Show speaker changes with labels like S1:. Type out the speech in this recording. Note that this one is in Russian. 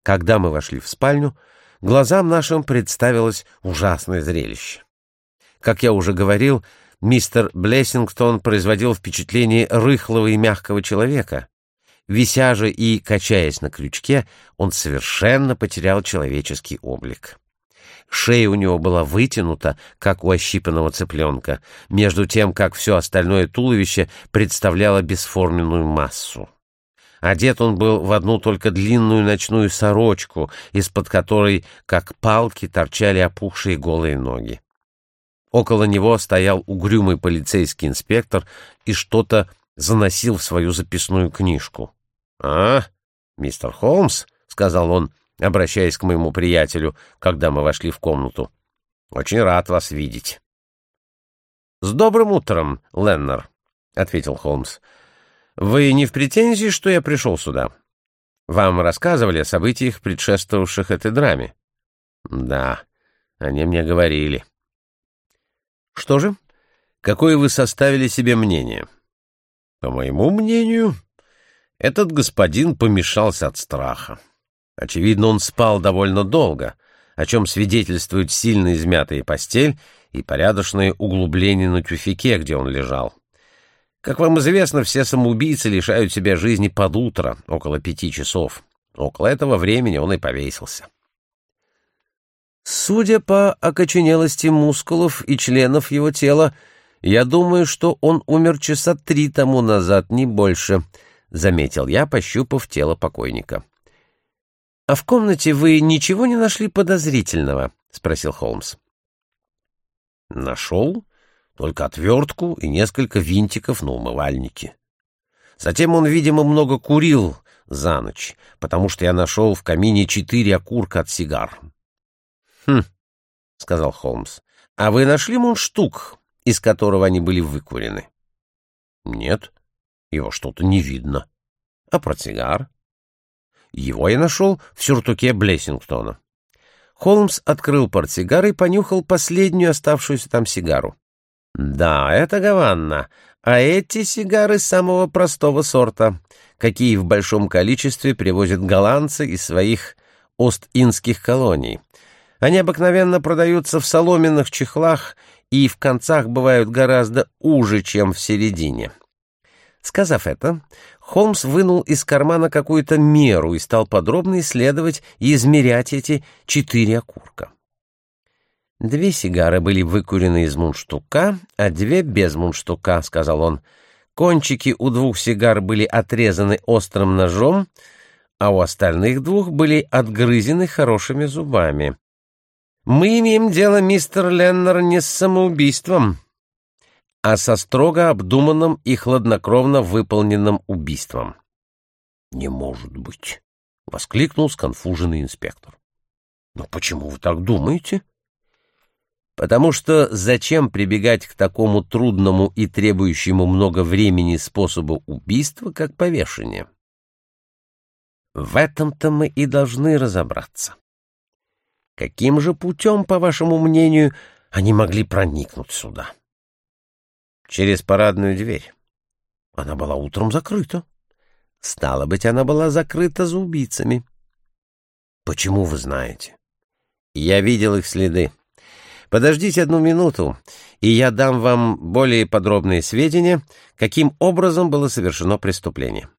S1: Когда мы вошли в спальню, глазам нашим представилось ужасное зрелище. Как я уже говорил, мистер Блессингтон производил впечатление рыхлого и мягкого человека. Вися же и качаясь на крючке, он совершенно потерял человеческий облик. Шея у него была вытянута, как у ощипанного цыпленка, между тем, как все остальное туловище представляло бесформенную массу. Одет он был в одну только длинную ночную сорочку, из-под которой, как палки, торчали опухшие голые ноги. Около него стоял угрюмый полицейский инспектор и что-то заносил в свою записную книжку. Мистер Холмс», — сказал он, обращаясь к моему приятелю, когда мы вошли в комнату, — «очень рад вас видеть». «С добрым утром, Леннер», — ответил Холмс. «Вы не в претензии, что я пришел сюда? Вам рассказывали о событиях, предшествовавших этой драме?» «Да, они мне говорили». «Что же? Какое вы составили себе мнение?» «По моему мнению, этот господин помешался от страха. Очевидно, он спал довольно долго, о чем свидетельствует сильно измятая постель и порядочное углубление на тюфяке, где он лежал. Как вам известно, все самоубийцы лишают себя жизни под утро, около 5 часов. Около этого времени он и повесился». «Судя по окоченелости мускулов и членов его тела, я думаю, что он умер часа 3 тому назад, не больше», — заметил я, пощупав тело покойника. «А в комнате вы ничего не нашли подозрительного?» — спросил Холмс. «Нашел только отвертку и несколько винтиков на умывальнике. Затем он, видимо, много курил за ночь, потому что я нашел в камине 4 окурка от сигар». «Хм», — сказал Холмс, — «а вы нашли мундштук, из которого они были выкурены?» «Нет, его что-то не видно». «А портсигар?» «Его я нашел в сюртуке Блессингтона». Холмс открыл портсигар и понюхал последнюю оставшуюся там сигару. «Да, это Гаванна, а эти сигары самого простого сорта, какие в большом количестве привозят голландцы из своих Ост-Индских колоний. Они обыкновенно продаются в соломенных чехлах и в концах бывают гораздо уже, чем в середине». Сказав это, Холмс вынул из кармана какую-то меру и стал подробно исследовать и измерять эти 4 окурка. 2 сигары были выкурены из мундштука, а 2 без мундштука, — сказал он. Кончики у 2 сигар были отрезаны острым ножом, а у остальных 2 были отгрызены хорошими зубами. Мы имеем дело, мистер Леннер, не с самоубийством, а со строго обдуманным и хладнокровно выполненным убийством. «Не может быть!» — воскликнул сконфуженный инспектор. «Но почему вы так думаете?» «Потому что зачем прибегать к такому трудному и требующему много времени способу убийства, как повешение? В этом-то мы и должны разобраться. Каким же путем, по вашему мнению, они могли проникнуть сюда?» «Через парадную дверь. Она была утром закрыта. Стало быть, она была закрыта за убийцами». «Почему вы знаете?» «Я видел их следы. Подождите 1 минуту, и я дам вам более подробные сведения, каким образом было совершено преступление».